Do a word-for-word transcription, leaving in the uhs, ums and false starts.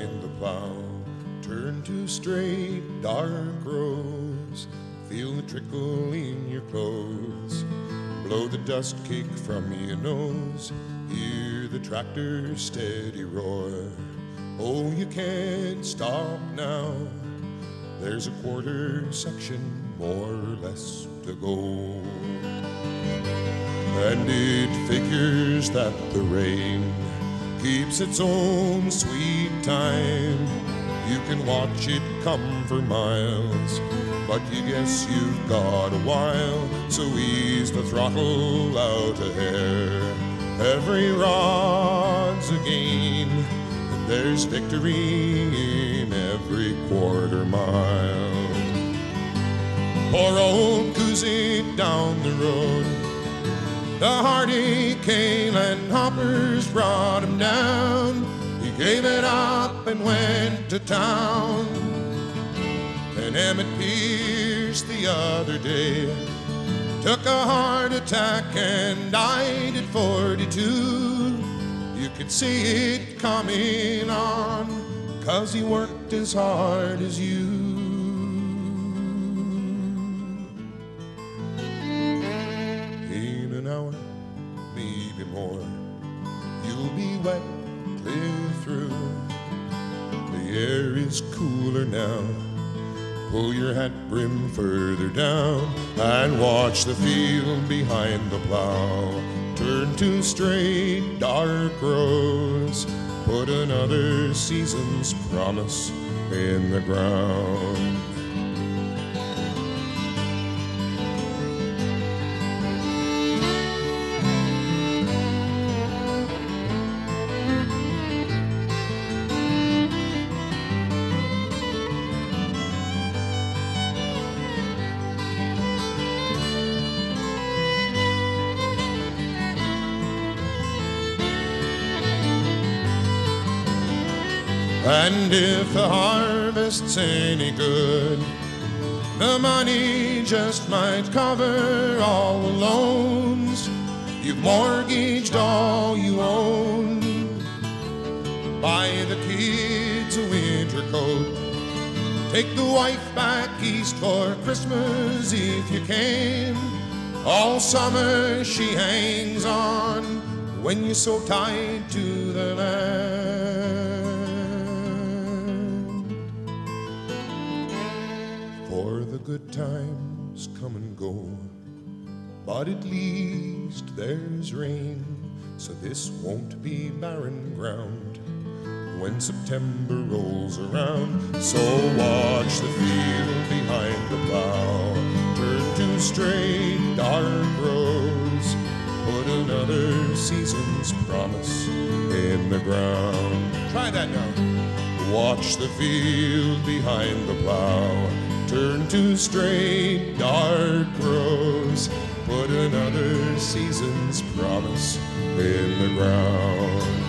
behind the plow. Turn to straight, dark rows. Feel the trickle in your clothes. Blow the dust cake from your nose. Hear the tractor's steady roar. Oh, you can't stop now. There's a quarter section more or less to go. And it figures that the rain keeps its own sweet time. You can watch it come for miles, but you guess you've got a while. So ease the throttle out a hair. Every rod's a gain, and there's victory in every quarter mile. Poor old Kuzik down the road, the hardy Kalen hoppers brought him down. He gave it up and went to town. And Emmett Pierce the other day took a heart attack and died at forty-two. You could see it coming on, 'cause he worked as hard as you. In an hour, maybe more, you'll be wet clear through. The air is cooler now. Pull your hat brim further down and watch the field behind the plow. Turn to straight, dark rows. Put another season's promise in the ground. And if the harvest's any good, the money just might cover all the loans. You've mortgaged all you own. Buy the kids a winter coat. Take the wife back east for Christmas if you can. All summer she hangs on when you're so tied to the land. For the good times come and go, but at least there's rain, so this won't be barren ground when September rolls around. So watch the field behind the plow. Turn to straight, dark rows. Put another season's promise in the ground. Try that now. Watch the field behind the plow. Turn to straight, dark rows. Put another season's promise in the ground.